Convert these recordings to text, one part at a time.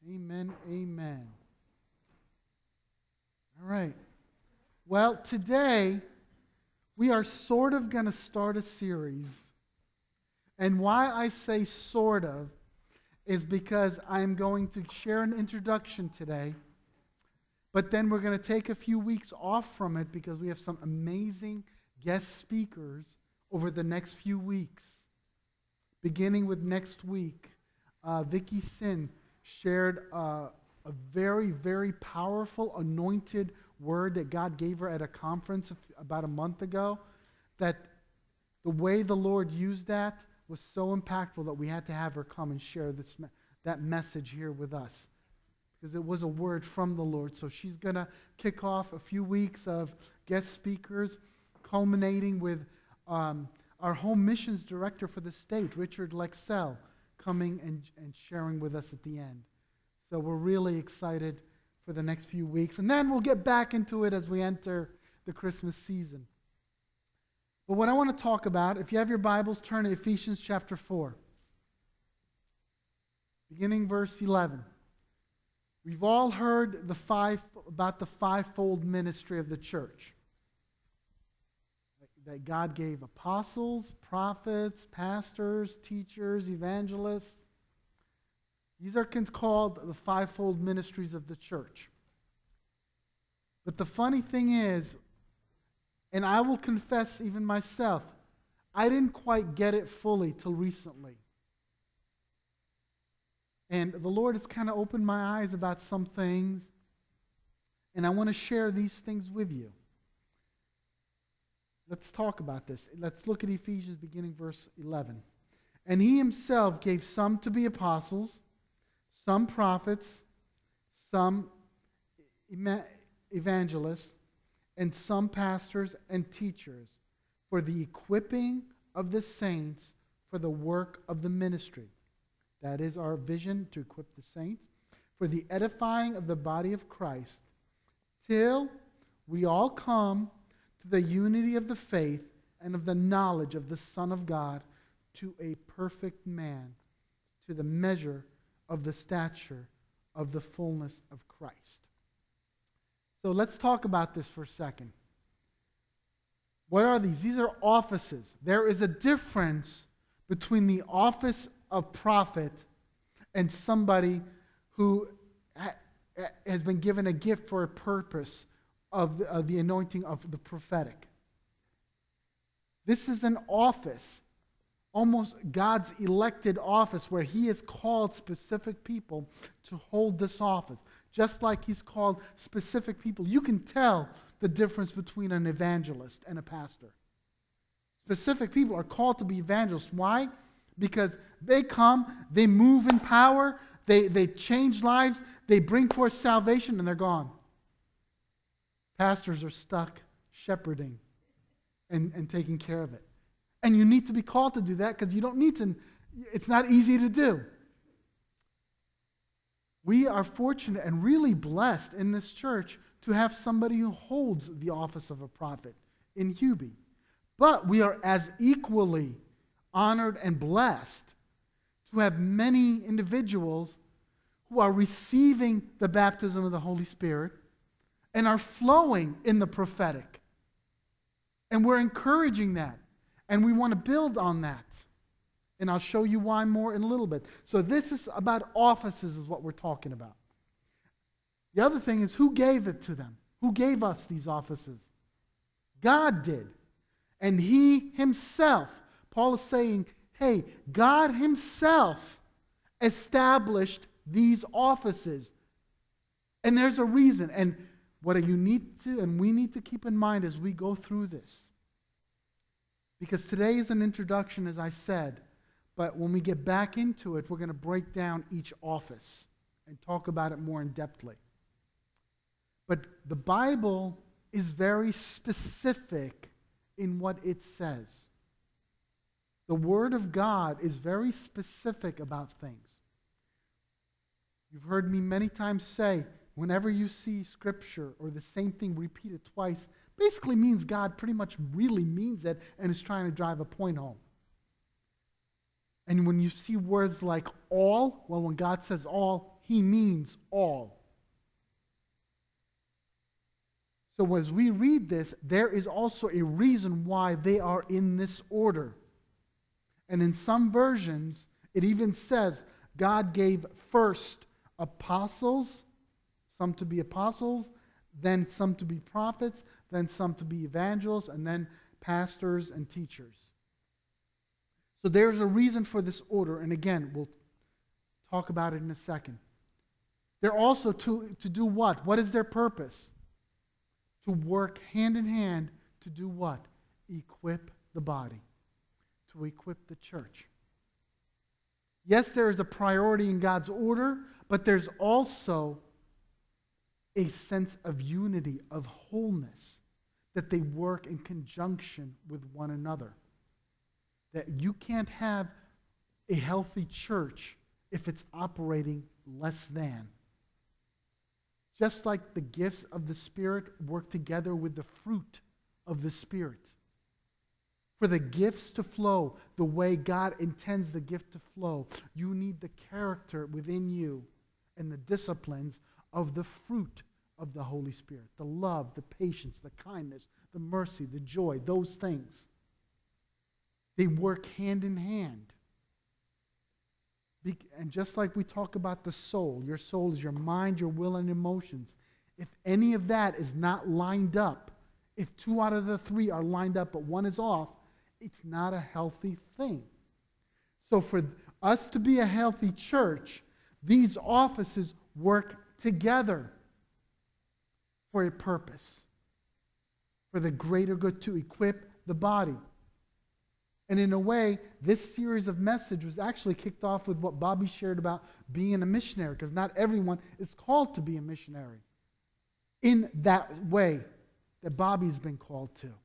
Amen. Amen. All right. Well, today we are sort of going to start a series. And why I say sort of is because I'm going to share an introduction today. But then we're going to take a few weeks off from it because we have some amazing guest speakers over the next few weeks. Beginning with next week, Vicky Sin shared a very, very powerful, anointed word that God gave her at a conference about a month ago. That the way the Lord used that was so impactful that we had to have her come and share that message here with us. Because it was a word from the Lord. So she's going to kick off a few weeks of guest speakers, culminating with our home missions director for the state, Richard Lexell, coming and sharing with us at the end. So we're really excited for the next few weeks. And then we'll get back into it as we enter the Christmas season. But what I want to talk about, if you have your Bibles, turn to Ephesians chapter 4. Beginning verse 11. We've all heard about the fivefold ministry of the church. That God gave apostles, prophets, pastors, teachers, evangelists. These are called the fivefold ministries of the church. But the funny thing is, and I will confess even myself, I didn't quite get it fully till recently. And the Lord has kind of opened my eyes about some things, and I want to share these things with you. Let's talk about this. Let's look at Ephesians beginning verse 11. And he himself gave some to be apostles, some prophets, some evangelists, and some pastors and teachers for the equipping of the saints for the work of the ministry. That is our vision, to equip the saints for the edifying of the body of Christ, till we all come to the unity of the faith and of the knowledge of the Son of God, to a perfect man, to the measure of the stature of the fullness of Christ. So let's talk about this for a second. What are these? These are offices. There is a difference between the office of prophet and somebody who has been given a gift for a purpose of the anointing of the prophetic. This is an office, almost God's elected office, where he has called specific people to hold this office. Just like he's called specific people. You can tell the difference between an evangelist and a pastor. Specific people are called to be evangelists. Why? Because they come, they move in power, they change lives, they bring forth salvation, and they're gone. Pastors are stuck shepherding and taking care of it. And you need to be called to do that because you don't need to. It's not easy to do. We are fortunate and really blessed in this church to have somebody who holds the office of a prophet in Hubie. But we are as equally honored and blessed to have many individuals who are receiving the baptism of the Holy Spirit and are flowing in the prophetic. And we're encouraging that. And we want to build on that. And I'll show you why more in a little bit. So this is about offices is what we're talking about. The other thing is, who gave it to them? Who gave us these offices? God did. And he himself, Paul is saying, hey, God himself established these offices. And there's a reason. And what you need to, and we need to keep in mind as we go through this. Because today is an introduction, as I said, but when we get back into it, we're going to break down each office and talk about it more in depthly. But the Bible is very specific in what it says. The Word of God is very specific about things. You've heard me many times say, whenever you see Scripture or the same thing repeated twice, basically means God pretty much really means it and is trying to drive a point home. And when you see words like all, well, when God says all, he means all. So as we read this, there is also a reason why they are in this order. And in some versions, it even says God gave first apostles, some to be apostles, then some to be prophets, then some to be evangelists, and then pastors and teachers. So there's a reason for this order, and again, we'll talk about it in a second. They're also to do what? What is their purpose? To work hand in hand to do what? Equip the body. To equip the church. Yes, there is a priority in God's order, but there's also a sense of unity, of wholeness, that they work in conjunction with one another. That you can't have a healthy church if it's operating less than. Just like the gifts of the Spirit work together with the fruit of the Spirit. For the gifts to flow the way God intends the gift to flow, you need the character within you and the disciplines of the fruit of the Holy Spirit. The love, the patience, the kindness, the mercy, the joy, those things. They work hand in hand. And just like we talk about the soul, your soul is your mind, your will, and emotions. If any of that is not lined up, if 2 out of the 3 are lined up but 1 is off, it's not a healthy thing. So for us to be a healthy church, these offices work together for a purpose, for the greater good, to equip the body. And in a way, this series of message was actually kicked off with what Bobby shared about being a missionary, because not everyone is called to be a missionary in that way that Bobby's been called to.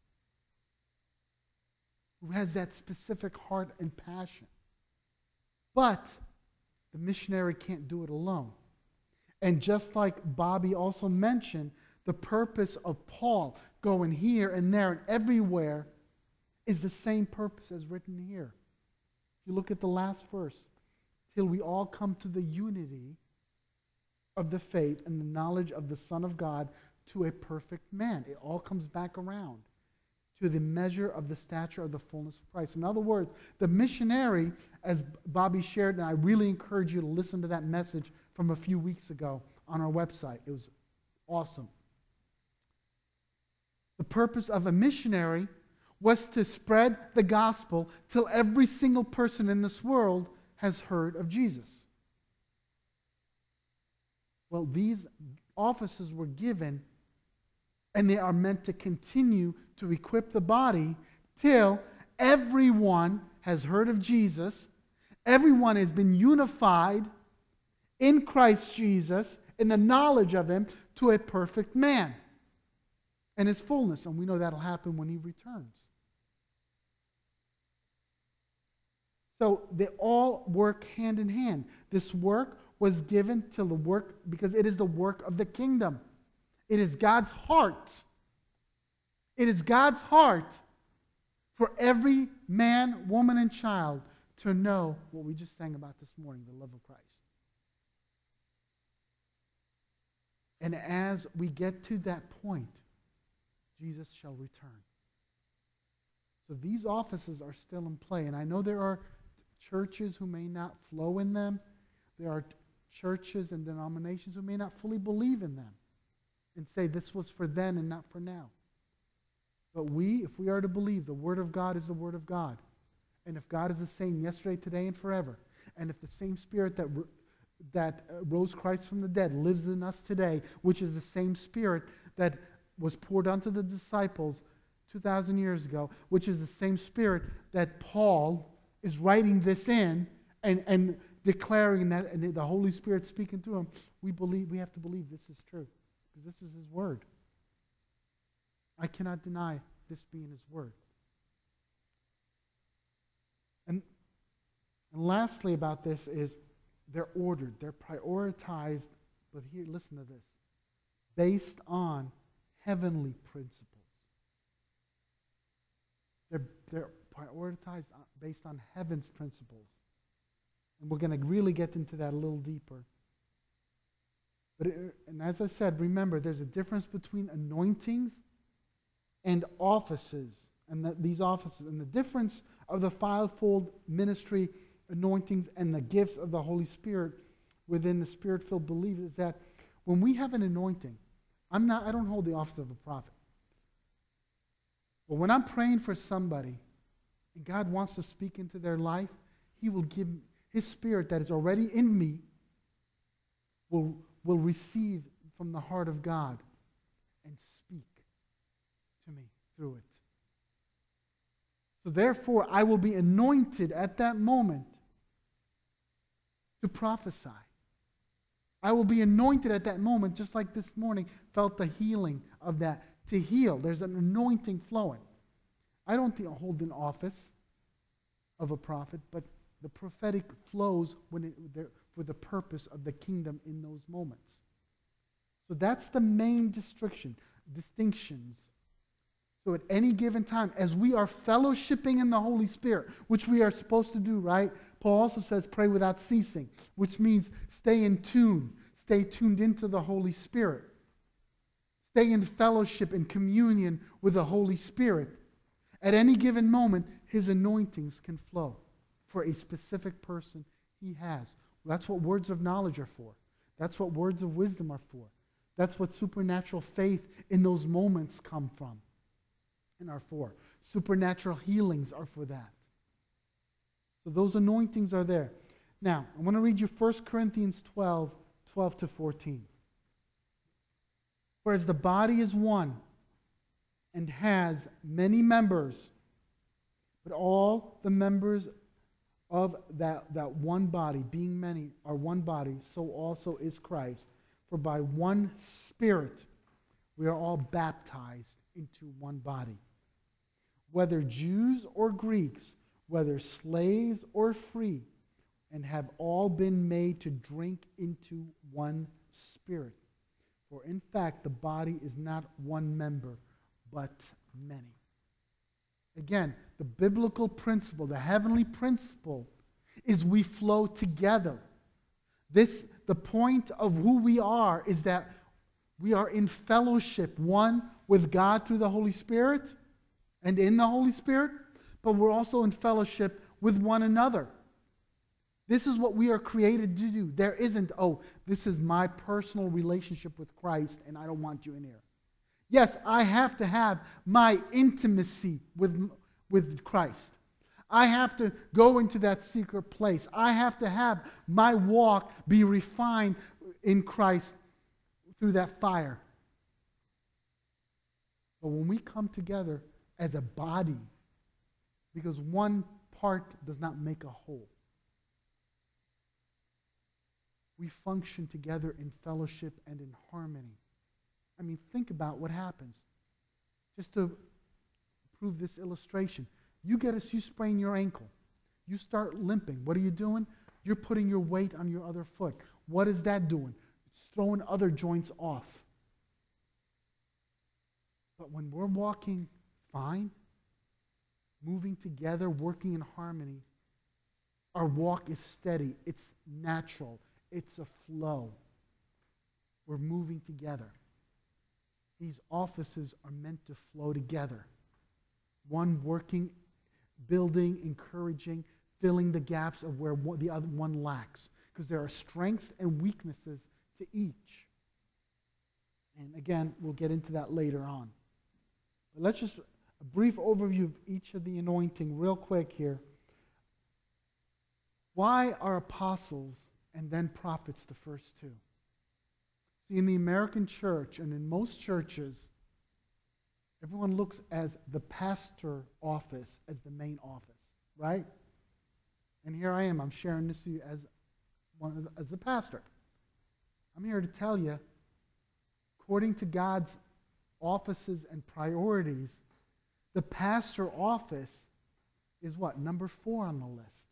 Who has that specific heart and passion. But the missionary can't do it alone. And just like Bobby also mentioned, the purpose of Paul going here and there and everywhere is the same purpose as written here. If you look at the last verse, till we all come to the unity of the faith and the knowledge of the Son of God, to a perfect man. It all comes back around to the measure of the stature of the fullness of Christ. In other words, the missionary, as Bobby shared, and I really encourage you to listen to that message from a few weeks ago on our website. It was awesome. The purpose of a missionary was to spread the gospel till every single person in this world has heard of Jesus. Well, these offices were given, and they are meant to continue to equip the body till everyone has heard of Jesus, everyone has been unified in Christ Jesus, in the knowledge of Him, to a perfect man and His fullness. And we know that'll happen when He returns. So they all work hand in hand. This work was given to the work because it is the work of the kingdom. It is God's heart. It is God's heart for every man, woman, and child to know what we just sang about this morning, the love of Christ. And as we get to that point, Jesus shall return. So these offices are still in play. And I know there are churches who may not flow in them. There are churches and denominations who may not fully believe in them and say this was for then and not for now. But if we are to believe, the Word of God is the Word of God. And if God is the same yesterday, today, and forever, and if the same Spirit that rose Christ from the dead lives in us today, which is the same Spirit that was poured onto the disciples 2,000 years ago, which is the same Spirit that Paul is writing this in and declaring that, and the Holy Spirit speaking through him, we have to believe this is true, because this is His Word. I cannot deny this being His Word. And lastly about this is they're ordered, they're prioritized, but here, listen to this, based on heavenly principles. They're prioritized based on heaven's principles. And we're going to really get into that a little deeper And as I said, remember, there's a difference between anointings and offices. And these offices, and the difference of the fivefold ministry anointings and the gifts of the Holy Spirit within the Spirit-filled believers is that when we have an anointing, I don't hold the office of a prophet. But when I'm praying for somebody and God wants to speak into their life, He will give His Spirit that is already in me will receive from the heart of God and speak to me through it. So therefore, I will be anointed at that moment to prophesy. I will be anointed at that moment, just like this morning, felt the healing of that, to heal. There's an anointing flowing. I don't hold an office of a prophet, but the prophetic flows for the purpose of the kingdom in those moments. So that's the main distinctions. So at any given time, as we are fellowshipping in the Holy Spirit, which we are supposed to do, right? Paul also says pray without ceasing, which means stay in tune, stay tuned into the Holy Spirit. Stay in fellowship and communion with the Holy Spirit. At any given moment, His anointings can flow for a specific person He has. That's what words of knowledge are for. That's what words of wisdom are for. That's what supernatural faith in those moments come from and are for. Supernatural healings are for that. So those anointings are there. Now, I want to read you 1 Corinthians 12 to 14. Whereas the body is one and has many members, but all the members of that one body, being many, are one body, so also is Christ. For by one Spirit we are all baptized into one body. Whether Jews or Greeks, whether slaves or free, and have all been made to drink into one Spirit. For in fact, the body is not one member, but many. Again, the biblical principle, the heavenly principle, is we flow together. The point of who we are is that we are in fellowship, one with God through the Holy Spirit and in the Holy Spirit, but we're also in fellowship with one another. This is what we are created to do. There isn't, this is my personal relationship with Christ and I don't want you in here. Yes, I have to have my intimacy with Christ. I have to go into that secret place. I have to have my walk be refined in Christ through that fire. But when we come together as a body, because one part does not make a whole, we function together in fellowship and in harmony. I mean, think about what happens. Just to prove this illustration. You sprain your ankle. You start limping. What are you doing? You're putting your weight on your other foot. What is that doing? It's throwing other joints off. But when we're walking fine, moving together, working in harmony, our walk is steady. It's natural. It's a flow. We're moving together. These offices are meant to flow together. One working, building, encouraging, filling the gaps of where the other one lacks. Because there are strengths and weaknesses to each. And again, we'll get into that later on. But let's just, a brief overview of each of the anointing real quick here. Why are apostles and then prophets the first two? See, in the American church and in most churches, everyone looks as the pastor office as the main office, right? And here I am. I'm sharing this with you as a pastor. I'm here to tell you, according to God's offices and priorities, the pastor office is what? Number 4 on the list.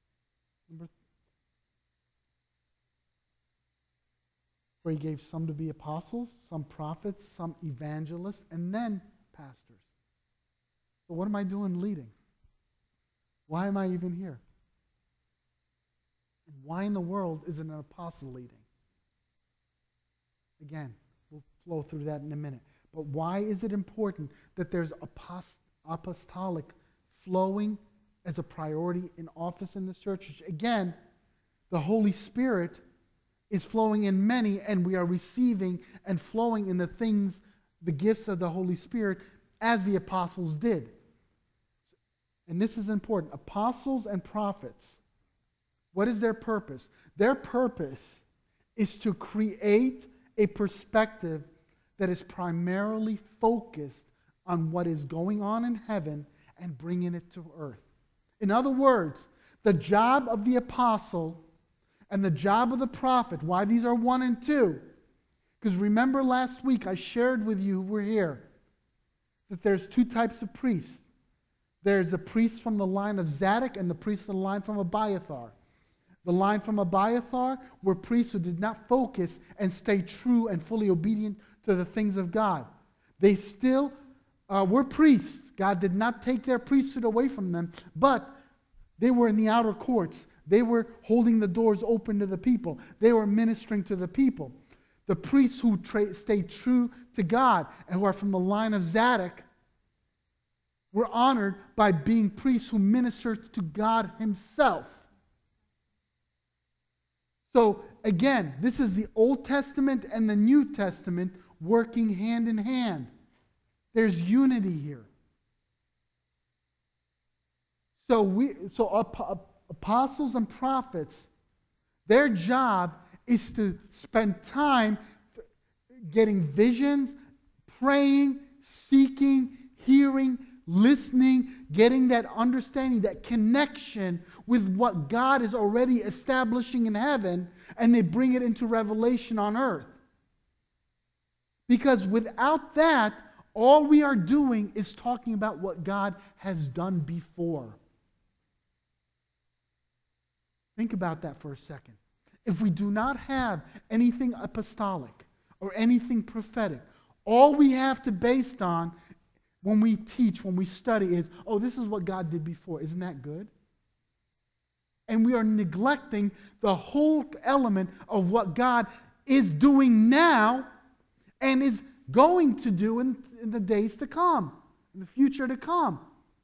Where He gave some to be apostles, some prophets, some evangelists, and then pastors. So what am I doing leading? Why am I even here? And why in the world isn't an apostle leading? Again, we'll flow through that in a minute. But why is it important that there's apostolic flowing as a priority in office in this church? Again, the Holy Spirit is flowing in many, and we are receiving and flowing in the things, the gifts of the Holy Spirit, as the apostles did. And this is important. Apostles and prophets, what is their purpose? Their purpose is to create a perspective that is primarily focused on what is going on in heaven and bringing it to earth. In other words, the job of the apostle and the job of the prophet, why these are 1 and 2, because remember last week I shared with you, who were here, that there's 2 types of priests. There's the priests from the line of Zadok and the priests from the line from Abiathar. The line from Abiathar were priests who did not focus and stay true and fully obedient to the things of God. They still were priests. God did not take their priesthood away from them, but they were in the outer courts. They were holding the doors open to the people. They were ministering to the people. The priests who stayed true to God and who are from the line of Zadok were honored by being priests who ministered to God himself. So again, this is the Old Testament and the New Testament working hand in hand. There's unity here. So apostles and prophets, their job is to spend time getting visions, praying, seeking, hearing, listening, getting that understanding, that connection with what God is already establishing in heaven, and they bring it into revelation on earth. Because without that, all we are doing is talking about what God has done before. Think about that for a second. If we do not have anything apostolic or anything prophetic, all we have to base on when we teach, when we study is, oh, this is what God did before. Isn't that good? And we are neglecting the whole element of what God is doing now and is going to do in the days to come, in the future to come.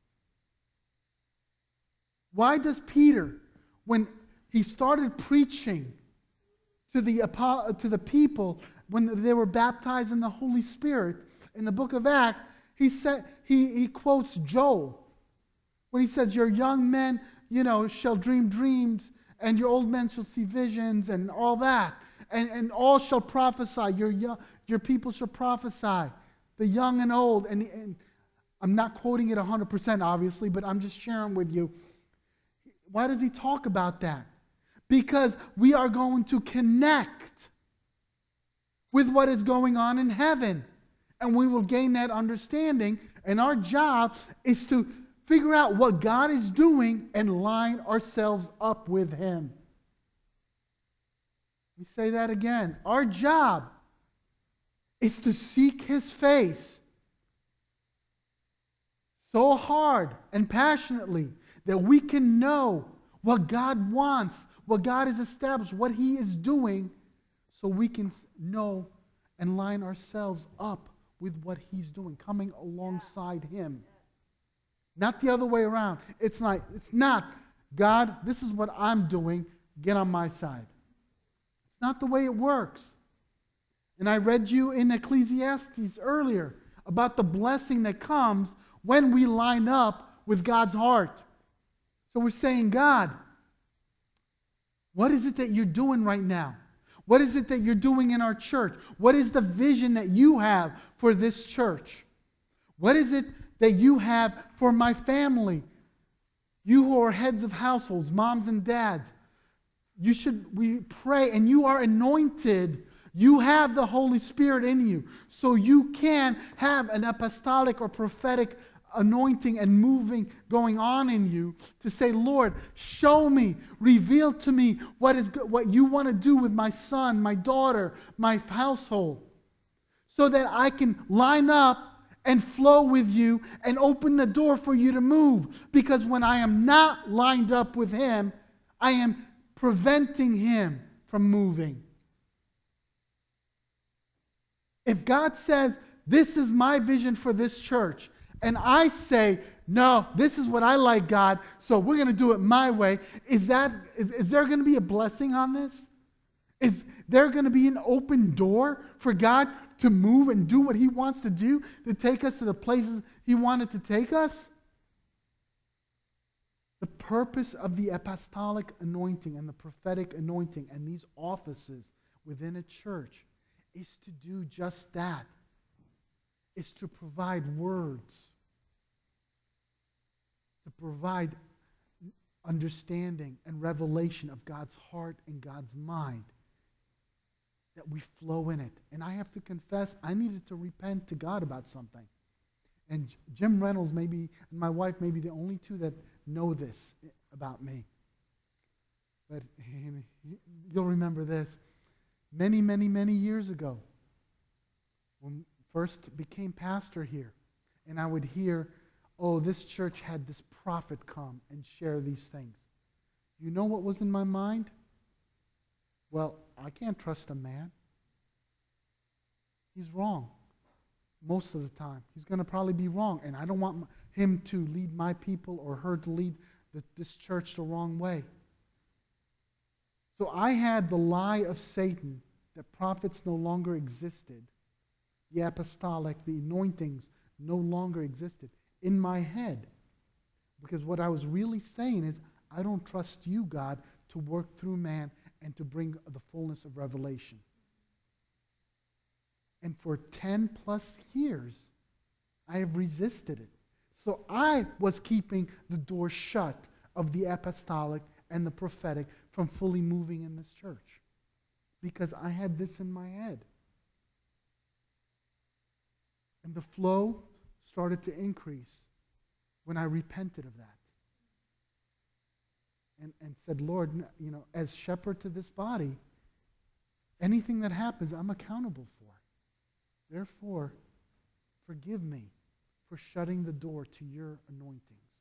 Why does Peter, when he started preaching to the people when they were baptized in the Holy Spirit in the book of Acts, he quotes Joel when he says, your young men, shall dream dreams, and your old men shall see visions, and all that. And all shall prophesy. Your people shall prophesy, the young and old. And I'm not quoting it 100%, obviously, but I'm just sharing with you. Why does he talk about that? Because we are going to connect with what is going on in heaven. And we will gain that understanding. And our job is to figure out what God is doing and line ourselves up with Him. Let me say that again. Our job is to seek His face so hard and passionately that we can know what God wants, what God has established, what He is doing, so we can know and line ourselves up with what He's doing, coming alongside Him. Not the other way around. It's not, God, this is what I'm doing, get on my side. It's not the way it works. And I read you in Ecclesiastes earlier about the blessing that comes when we line up with God's heart. So we're saying, God, what is it that you're doing right now? What is it that you're doing in our church? What is the vision that you have for this church? What is it that you have for my family? You who are heads of households, moms and dads, we pray, and you are anointed. You have the Holy Spirit in you, so you can have an apostolic or prophetic anointing and moving going on in you to say, Lord, show me, reveal to me what you want to do with my son, my daughter, my household, so that I can line up and flow with you and open the door for you to move. Because when I am not lined up with Him, I am preventing Him from moving. If God says, this is my vision for this church, and I say, no, this is what I like, God, so we're going to do it my way, is there going to be a blessing on this? Is there going to be an open door for God to move and do what he wants to do, to take us to the places he wanted to take us? The purpose of the apostolic anointing and the prophetic anointing and these offices within a church is to do just that. Is to provide words, to provide understanding and revelation of God's heart and God's mind, that we flow in it. And I have to confess, I needed to repent to God about something. And Jim Reynolds, maybe, and my wife, may be the only two that know this about me. But you'll remember this. Many, many, many years ago, when I first became pastor here, and I would hear, oh, this church had this prophet come and share these things. You know what was in my mind? Well, I can't trust a man. He's wrong most of the time. He's going to probably be wrong, and I don't want him to lead my people or her to lead this church the wrong way. So I had the lie of Satan that prophets no longer existed. The apostolic, the anointings no longer existed in my head. Because what I was really saying is, I don't trust you, God, to work through man and to bring the fullness of revelation. And for 10 plus years, I have resisted it. So I was keeping the door shut of the apostolic and the prophetic from fully moving in this church. Because I had this in my head. And the flow started to increase when I repented of that. And said, Lord, you know, as shepherd to this body, anything that happens, I'm accountable for. Therefore, forgive me for shutting the door to your anointings.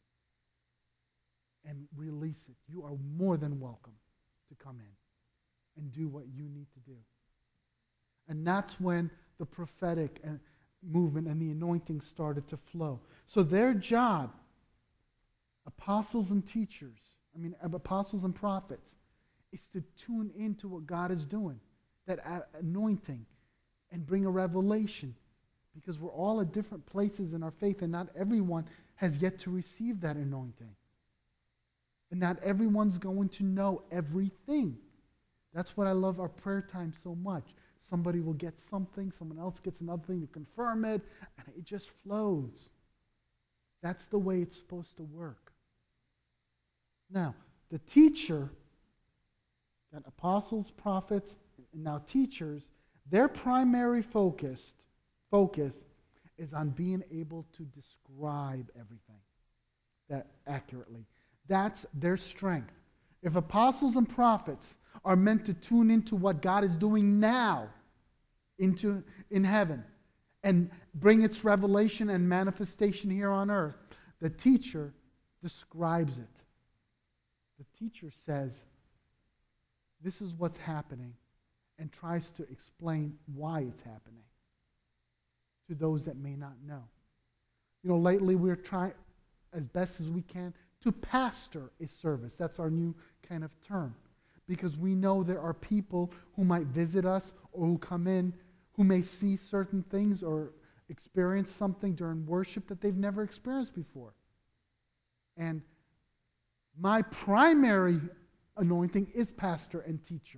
And release it. You are more than welcome to come in and do what you need to do. And that's when the prophetic movement and the anointing started to flow. So their job, apostles and teachers, apostles and prophets, is to tune into what God is doing, that anointing, and bring a revelation. Because we're all at different places in our faith, and not everyone has yet to receive that anointing. And not everyone's going to know everything. That's what I love our prayer time so much. Somebody will get something, someone else gets another thing to confirm it, and it just flows. That's the way it's supposed to work. Now, the teacher, got apostles, prophets, and now teachers, their primary focus is on being able to describe everything that accurately. That's their strength. If apostles and prophets are meant to tune into what God is doing now in heaven and bring its revelation and manifestation here on earth, the teacher describes it. The teacher says, this is what's happening, and tries to explain why it's happening to those that may not know. You know, lately we're trying as best as we can to pastor a service. That's our new kind of term. Because we know there are people who might visit us or who come in who may see certain things or experience something during worship that they've never experienced before. And my primary anointing is pastor and teacher.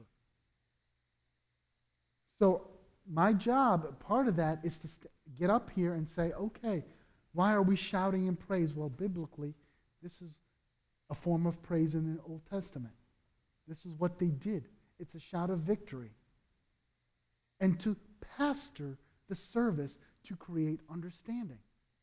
So my job, part of that, is to get up here and say, okay, why are we shouting in praise? Well, biblically, this is a form of praise in the Old Testament. This is what they did. It's a shout of victory. And to pastor the service to create understanding.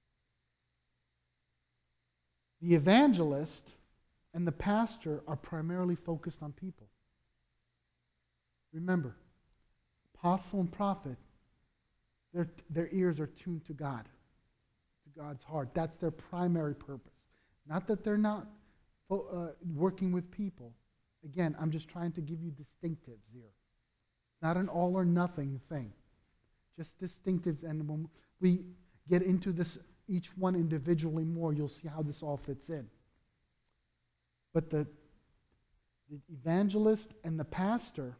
The evangelist and the pastor are primarily focused on people. Remember, apostle and prophet, their ears are tuned to God, to God's heart. That's their primary purpose. Not that they're not working with people. Again, I'm just trying to give you distinctives here. It's not an all or nothing thing. just distinctives. And when we get into this, each one individually more, you'll see how this all fits in. But the evangelist and the pastor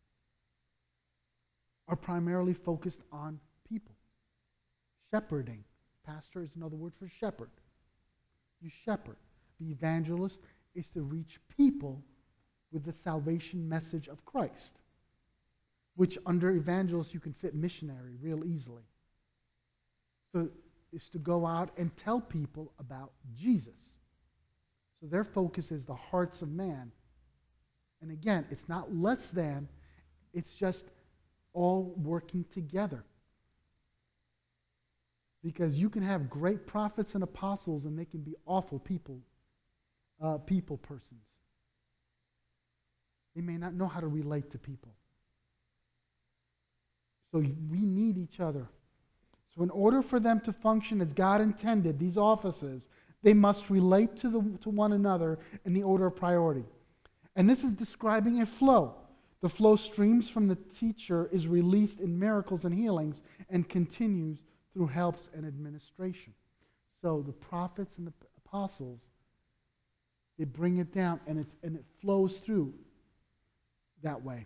are primarily focused on people. Shepherding. Pastor is another word for shepherd. You shepherd. The evangelist is to reach people with the salvation message of Christ, which under evangelist you can fit missionary real easily. So it's to go out and tell people about Jesus. So their focus is the hearts of man. And again, it's not less than, it's just all working together. Because you can have great prophets and apostles and they can be awful people persons. They may not know how to relate to people. So we need each other. So in order for them to function as God intended, these offices, they must relate to one another in the order of priority. And this is describing a flow. The flow streams from the teacher, is released in miracles and healings, and continues through helps and administration. So the prophets and the apostles, they bring it down, and it flows through that way.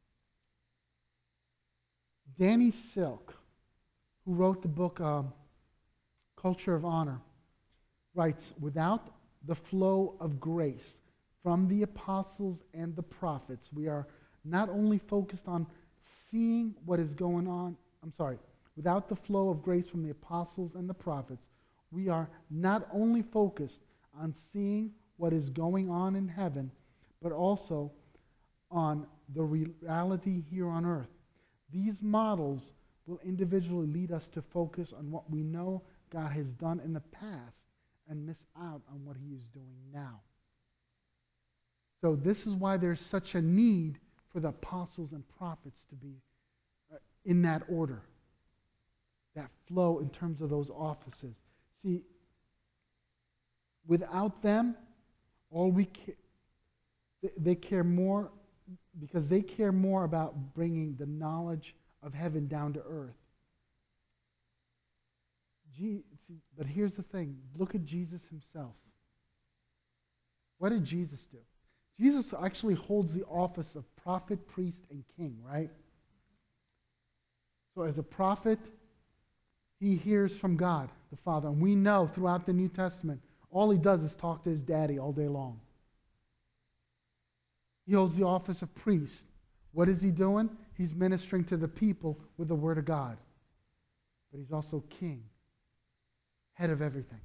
Danny Silk, who wrote the book Culture of Honor, writes, without the flow of grace from the apostles and the prophets, we are not only focused on seeing what is going on, without the flow of grace from the apostles and the prophets, we are not only focused on seeing what is going on in heaven, but also on the reality here on earth. These models will individually lead us to focus on what we know God has done in the past and miss out on what he is doing now. So this is why there's such a need for the apostles and prophets to be in that order, that flow in terms of those offices. See, without them, they care more, because they care more about bringing the knowledge of heaven down to earth. But here's the thing. Look at Jesus himself. What did Jesus do? Jesus actually holds the office of prophet, priest, and king, right? So as a prophet, he hears from God, the Father. And we know throughout the New Testament, all he does is talk to his daddy all day long. He holds the office of priest. What is he doing? He's ministering to the people with the word of God. But he's also king, head of everything.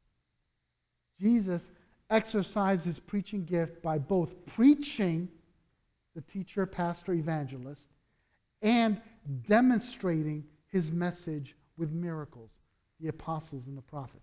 Jesus exercised his preaching gift by both preaching, the teacher, pastor, evangelist, and demonstrating his message with miracles, the apostles and the prophet.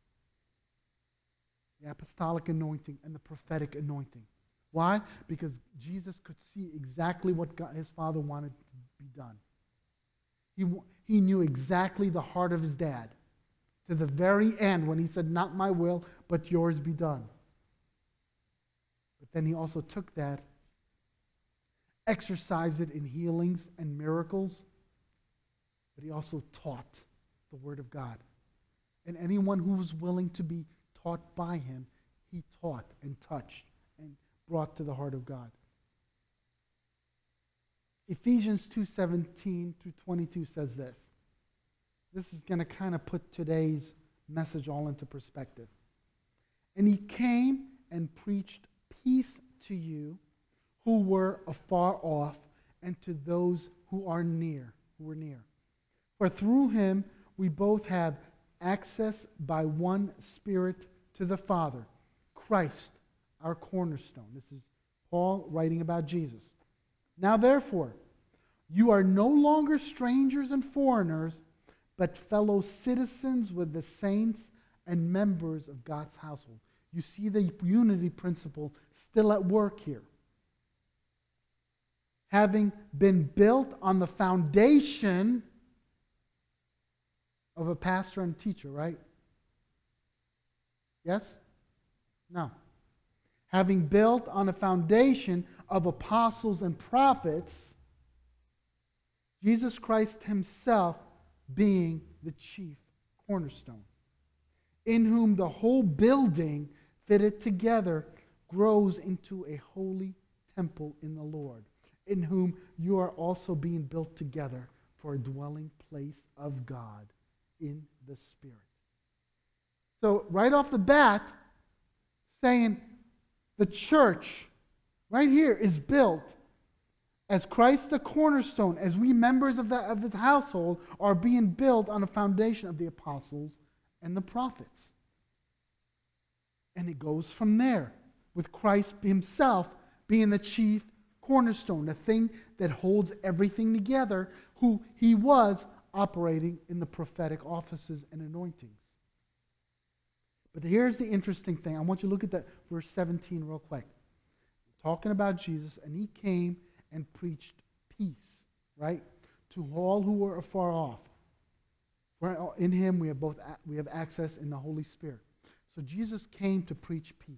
The apostolic anointing and the prophetic anointing. Why? Because Jesus could see exactly what his Father wanted to be done. He knew exactly the heart of his dad to the very end when he said, not my will, but yours be done. But then he also took that, exercised it in healings and miracles, but he also taught the Word of God. And anyone who was willing to be taught by him, he taught and touched and brought to the heart of God. Ephesians 2:17 through 22 says this. This is going to kind of put today's message all into perspective. And he came and preached peace to you who were afar off, and to those who are near, who were near. For through him we both have access by one Spirit to the Father, Christ, our cornerstone. This is Paul writing about Jesus. Now therefore, you are no longer strangers and foreigners, but fellow citizens with the saints and members of God's household. You see the unity principle still at work here. Having been built on the foundation of a pastor and teacher, right? Yes? No. Having built on a foundation of apostles and prophets, Jesus Christ himself being the chief cornerstone, in whom the whole building fitted together grows into a holy temple in the Lord, in whom you are also being built together for a dwelling place of God in the Spirit. So right off the bat, saying the church right here is built as Christ the cornerstone, as we members of his household are being built on a foundation of the apostles and the prophets. And it goes from there, with Christ himself being the chief cornerstone, the thing that holds everything together, who he was operating in the prophetic offices and anointings. But here's the interesting thing. I want you to look at that verse 17 real quick. Talking about Jesus, and he came and preached peace, right, to all who were afar off. For in him we have access in the Holy Spirit. So Jesus came to preach peace.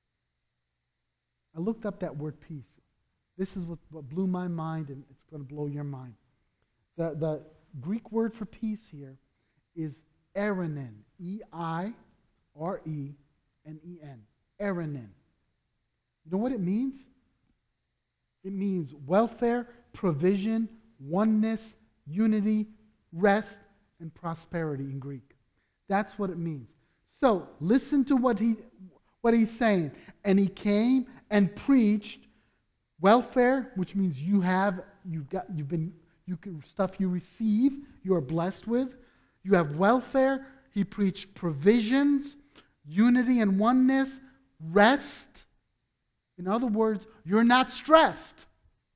I looked up that word peace. This is what blew my mind, and it's going to blow your mind. The Greek word for peace here is eirenen, E-I-R-E-N-E-N, eirenen. You know what it means? It means welfare, provision, oneness, unity, rest, and prosperity in Greek. That's what it means. So listen to what he's saying. And he came and preached welfare, which means stuff you receive, you are blessed with. You have welfare. He preached provisions, unity and oneness, rest. In other words, you're not stressed.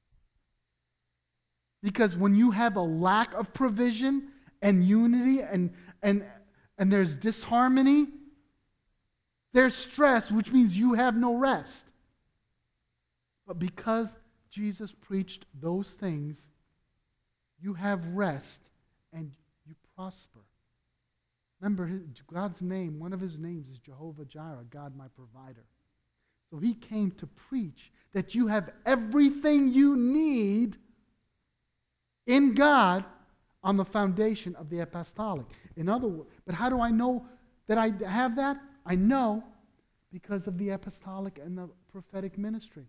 Because when you have a lack of provision and unity and there's disharmony, there's stress, which means you have no rest. But because Jesus preached those things, you have rest and you prosper. Remember, God's name, one of his names is Jehovah Jireh, God my provider. So he came to preach that you have everything you need in God on the foundation of the apostolic. In other words, but how do I know that I have that? I know because of the apostolic and the prophetic ministry,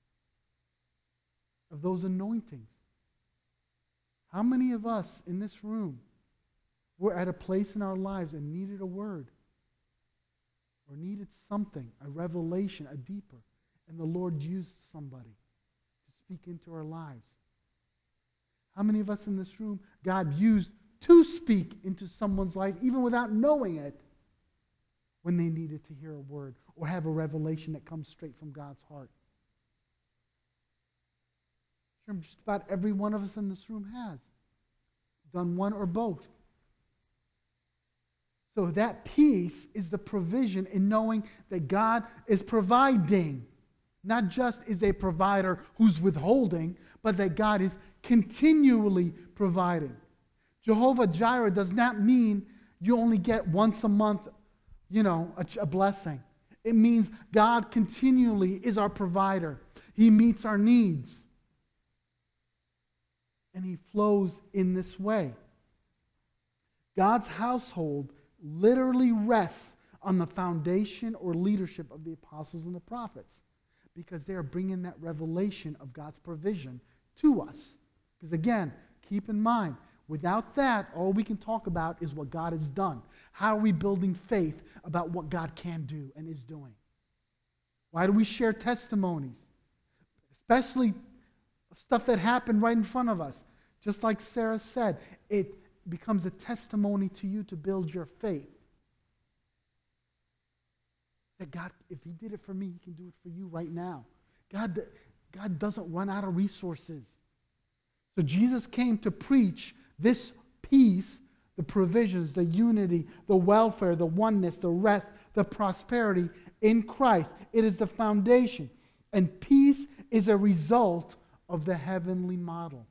of those anointings. How many of us in this room were at a place in our lives and needed a word or needed something, a revelation, a deeper, and the Lord used somebody to speak into our lives? How many of us in this room God used to speak into someone's life even without knowing it when they needed to hear a word or have a revelation that comes straight from God's heart? Sure, just about every one of us in this room has done one or both. So that peace is the provision in knowing that God is providing. Not just is a provider who's withholding, but that God is continually providing. Jehovah Jireh does not mean you only get once a month, a blessing. It means God continually is our provider. He meets our needs. And he flows in this way. God's household literally rests on the foundation or leadership of the apostles and the prophets, because they are bringing that revelation of God's provision to us. Because again, keep in mind, without that, all we can talk about is what God has done. How are we building faith about what God can do and is doing? Why do we share testimonies? Especially stuff that happened right in front of us. Just like Sarah said, it becomes a testimony to you to build your faith. That God, if he did it for me, he can do it for you right now. God doesn't run out of resources. So Jesus came to preach this peace, the provisions, the unity, the welfare, the oneness, the rest, the prosperity in Christ. It is the foundation. And peace is a result of the heavenly model.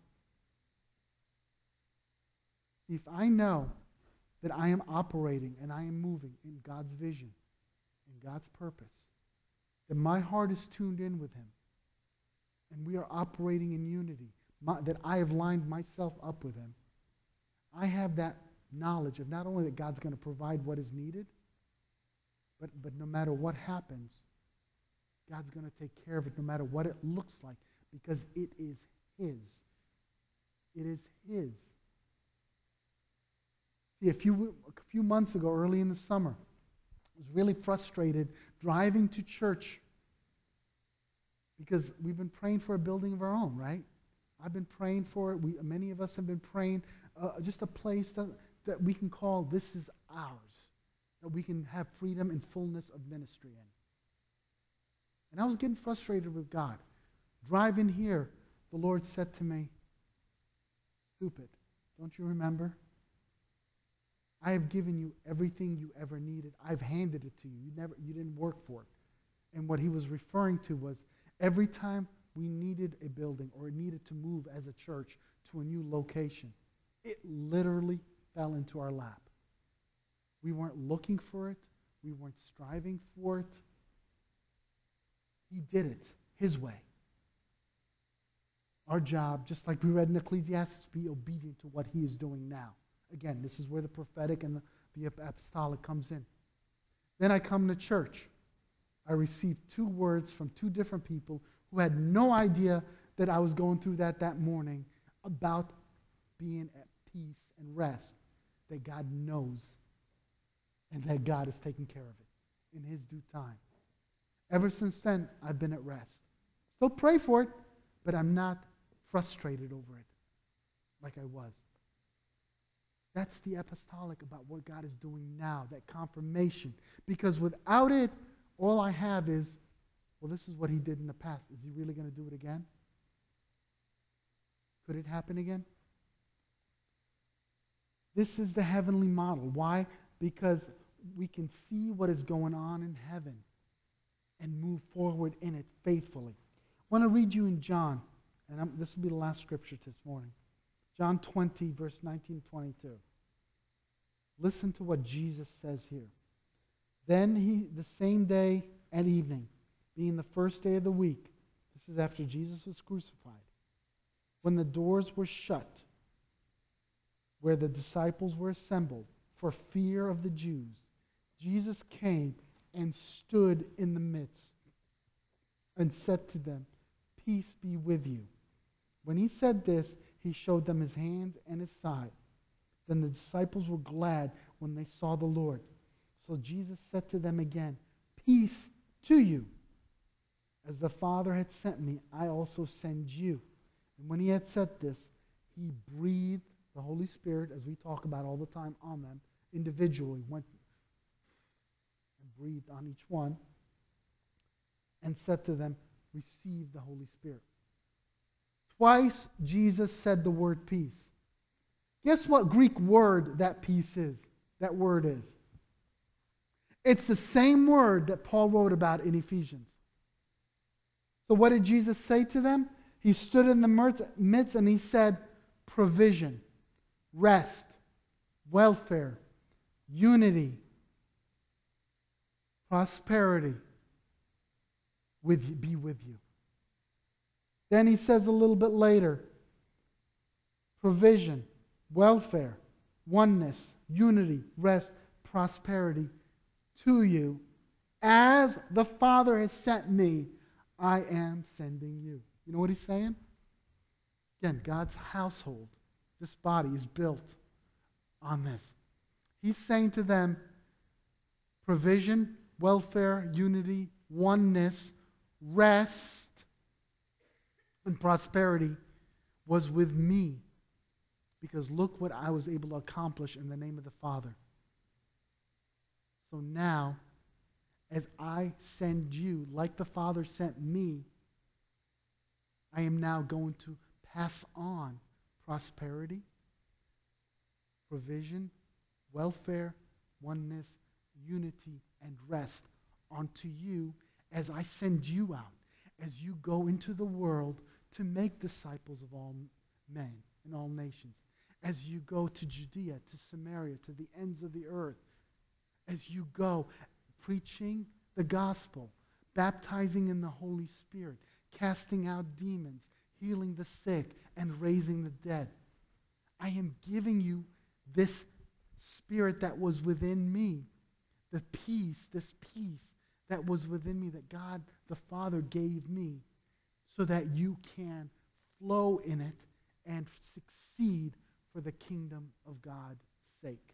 If I know that I am operating and I am moving in God's vision, in God's purpose, then my heart is tuned in with him. And we are operating in unity. that I have lined myself up with him, I have that knowledge of not only that God's going to provide what is needed, but no matter what happens, God's going to take care of it no matter what it looks like, because it is his. It is his. See, a few months ago, early in the summer, I was really frustrated driving to church because we've been praying for a building of our own, right? I've been praying for it. Many of us have been praying just a place that we can call this is ours, that we can have freedom and fullness of ministry in. And I was getting frustrated with God. Driving here, the Lord said to me, "Stupid, don't you remember? I have given you everything you ever needed. I've handed it to you. You didn't work for it." And what he was referring to was every time we needed a building or needed to move as a church to a new location, it literally fell into our lap. We weren't looking for it. We weren't striving for it. He did it his way. Our job, just like we read in Ecclesiastes, be obedient to what he is doing now. Again, this is where the prophetic and the apostolic comes in. Then I come to church. I received 2 words from 2 different people who had no idea that I was going through that morning about being at peace and rest, that God knows and that God is taking care of it in his due time. Ever since then, I've been at rest. Still pray for it, but I'm not frustrated over it like I was. That's the apostolic about what God is doing now, that confirmation. Because without it, all I have is, well, this is what he did in the past. Is he really going to do it again? Could it happen again? This is the heavenly model. Why? Because we can see what is going on in heaven and move forward in it faithfully. I want to read you in John, and this will be the last scripture this morning. John 20, verse 19 22. Listen to what Jesus says here. Then the same day at evening, being the first day of the week, this is after Jesus was crucified, when the doors were shut, where the disciples were assembled for fear of the Jews, Jesus came and stood in the midst and said to them, "Peace be with you." When he said this, he showed them his hands and his side. Then the disciples were glad when they saw the Lord. So Jesus said to them again, "Peace to you. As the Father had sent me, I also send you." And when he had said this, he breathed the Holy Spirit, as we talk about all the time, on them individually, went and breathed on each one, and said to them, "Receive the Holy Spirit." Twice Jesus said the word peace. Guess what Greek word that peace is? That word is. It's the same word that Paul wrote about in Ephesians. So what did Jesus say to them? He stood in the midst and he said, provision, rest, welfare, unity, prosperity be with you. Then he says a little bit later, provision, welfare, oneness, unity, rest, prosperity to you. As the Father has sent me, I am sending you. You know what he's saying? Again, God's household, this body is built on this. He's saying to them, provision, welfare, unity, oneness, rest, and prosperity was with me, because look what I was able to accomplish in the name of the Father. So now, as I send you, like the Father sent me, I am now going to pass on prosperity, provision, welfare, oneness, unity, and rest onto you as I send you out, as you go into the world to make disciples of all men and all nations, as you go to Judea, to Samaria, to the ends of the earth, as you go preaching the gospel, baptizing in the Holy Spirit, casting out demons, healing the sick, and raising the dead. I am giving you this Spirit that was within me, this peace that was within me that God the Father gave me, so that you can flow in it and succeed for the kingdom of God's sake.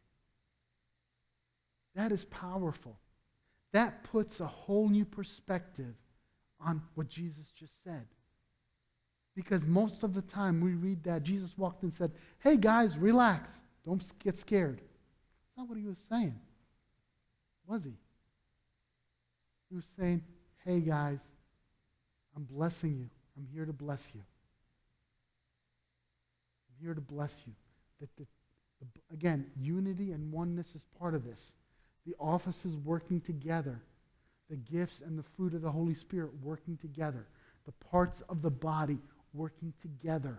That is powerful. That puts a whole new perspective on what Jesus just said. Because most of the time we read that, Jesus walked and said, hey guys, relax. Don't get scared. That's not what he was saying, was he? He was saying, hey guys, I'm blessing you. I'm here to bless you. I'm here to bless you. Again, unity and oneness is part of this. The offices working together. The gifts and the fruit of the Holy Spirit working together. The parts of the body working together.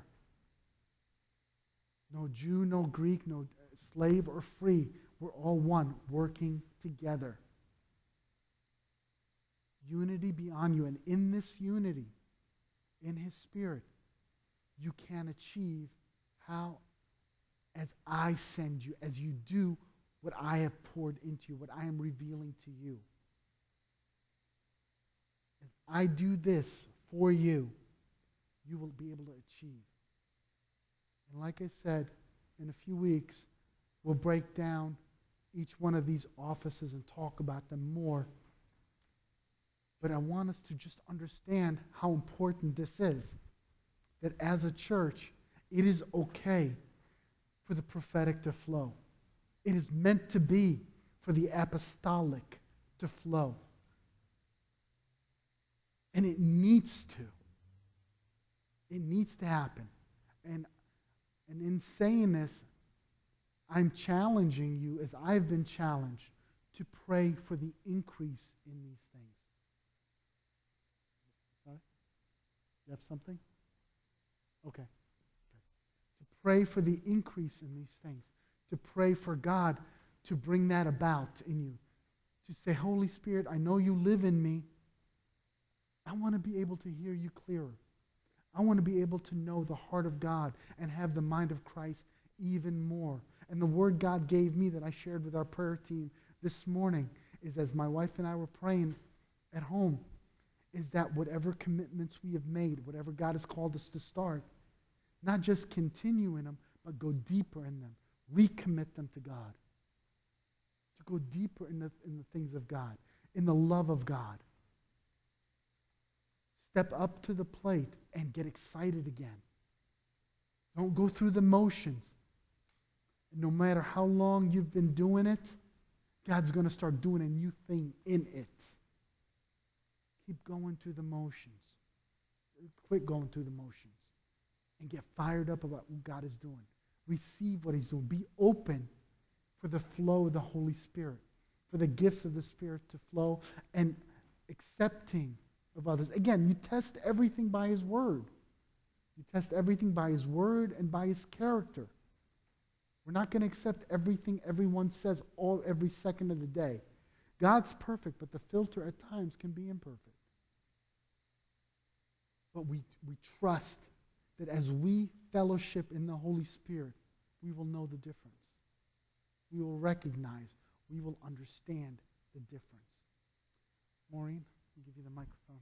No Jew, no Greek, no slave or free. We're all one, working together. Unity be on you. And in this unity, in His Spirit, you can achieve how? As I send you, as you do what I have poured into you, what I am revealing to you. As I do this for you, you will be able to achieve. And like I said, in a few weeks, we'll break down each one of these offices and talk about them more. But I want us to just understand how important this is. That as a church, it is okay for the prophetic to flow. It is meant to be for the apostolic to flow. And it needs to. It needs to happen. And in saying this, I'm challenging you, as I've been challenged, to pray for the increase in these things. Sorry? You have something? Okay. To pray for the increase in these things. To pray for God to bring that about in you. To say, Holy Spirit, I know you live in me. I want to be able to hear you clearer. I want to be able to know the heart of God and have the mind of Christ even more. And the word God gave me that I shared with our prayer team this morning is, as my wife and I were praying at home, is that whatever commitments we have made, whatever God has called us to start, not just continue in them, but go deeper in them. Recommit them to God. To go deeper in the things of God, in the love of God. Step up to the plate and get excited again. Don't go through the motions. No matter how long you've been doing it, God's going to start doing a new thing in it. Keep going through the motions. Quit going through the motions. And get fired up about what God is doing. Receive what He's doing. Be open for the flow of the Holy Spirit, for the gifts of the Spirit to flow, and accepting of others. Again, you test everything by His Word. You test everything by His Word and by His character. We're not going to accept everything everyone says every second of the day. God's perfect, but the filter at times can be imperfect. But we trust that as we fellowship in the Holy Spirit, we will know the difference. We will recognize, we will understand the difference. Maureen, I'll give you the microphone.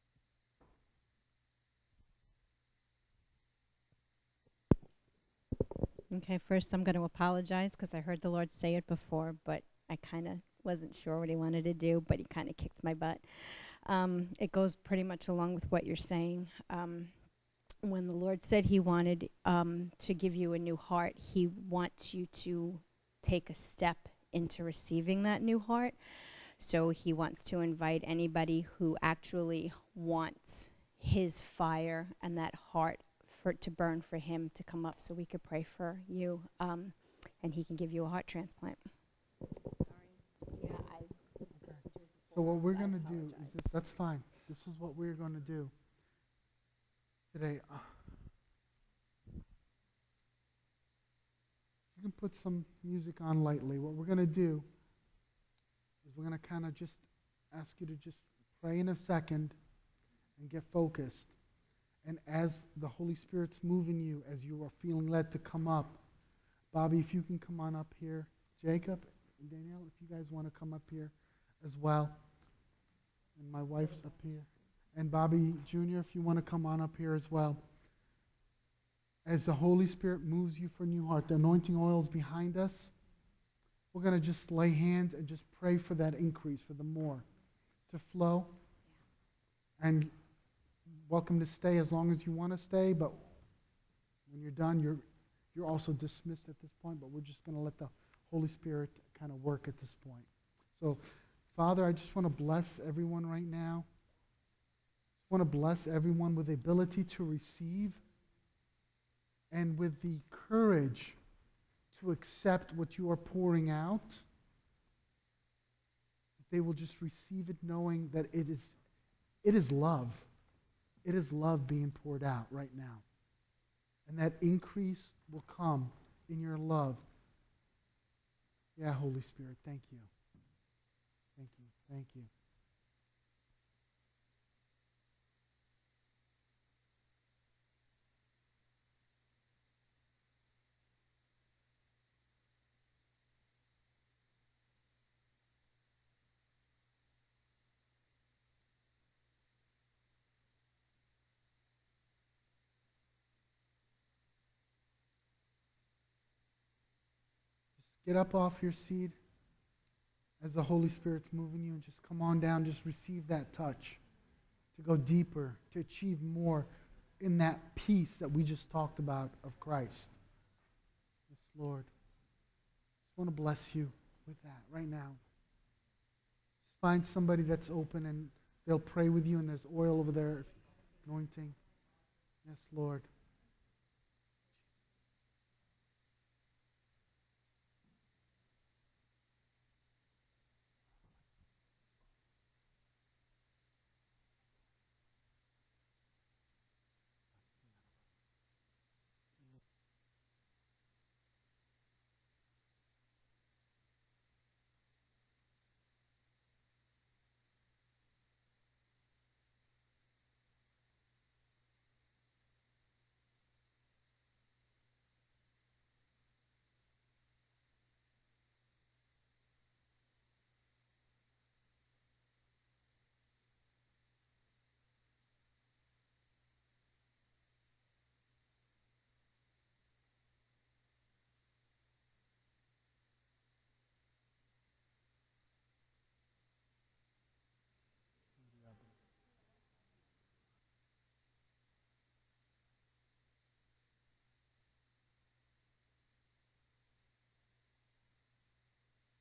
Okay, first I'm going to apologize because I heard the Lord say it before, but I kind of wasn't sure what He wanted to do, but He kind of kicked my butt. It goes pretty much along with what you're saying. When the Lord said He wanted to give you a new heart, He wants you to take a step into receiving that new heart. So He wants to invite anybody who actually wants His fire and that heart to burn for Him to come up, so we could pray for you, and He can give you a heart transplant. Sorry. Yeah, okay. So what we're going to do is this. That's fine. This is what we're going to do today. You can put some music on lightly. What we're going to do is we're going to kind of just ask you to just pray in a second and get focused. And as the Holy Spirit's moving you, as you are feeling led to come up, Bobby, if you can come on up here. Jacob and Danielle, if you guys want to come up here as well. And my wife's up here. And Bobby Jr., if you want to come on up here as well. As the Holy Spirit moves you for a new heart, the anointing oil is behind us. We're going to just lay hands and just pray for that increase, for the more to flow. And welcome to stay as long as you want to stay, but when you're done, you're also dismissed at this point, but we're just going to let the Holy Spirit kind of work at this point. So, Father, I just want to bless everyone right now. I want to bless everyone with the ability to receive and with the courage to accept what you are pouring out. They will just receive it knowing that it is love. It is love being poured out right now. And that increase will come in your love. Yeah, Holy Spirit, thank you. Thank you. Thank you. Get up off your seat as the Holy Spirit's moving you and just come on down. Just receive that touch to go deeper, to achieve more in that peace that we just talked about of Christ. Yes, Lord. I just want to bless you with that right now. Just find somebody that's open and they'll pray with you, and there's oil over there, anointing. Yes, Lord.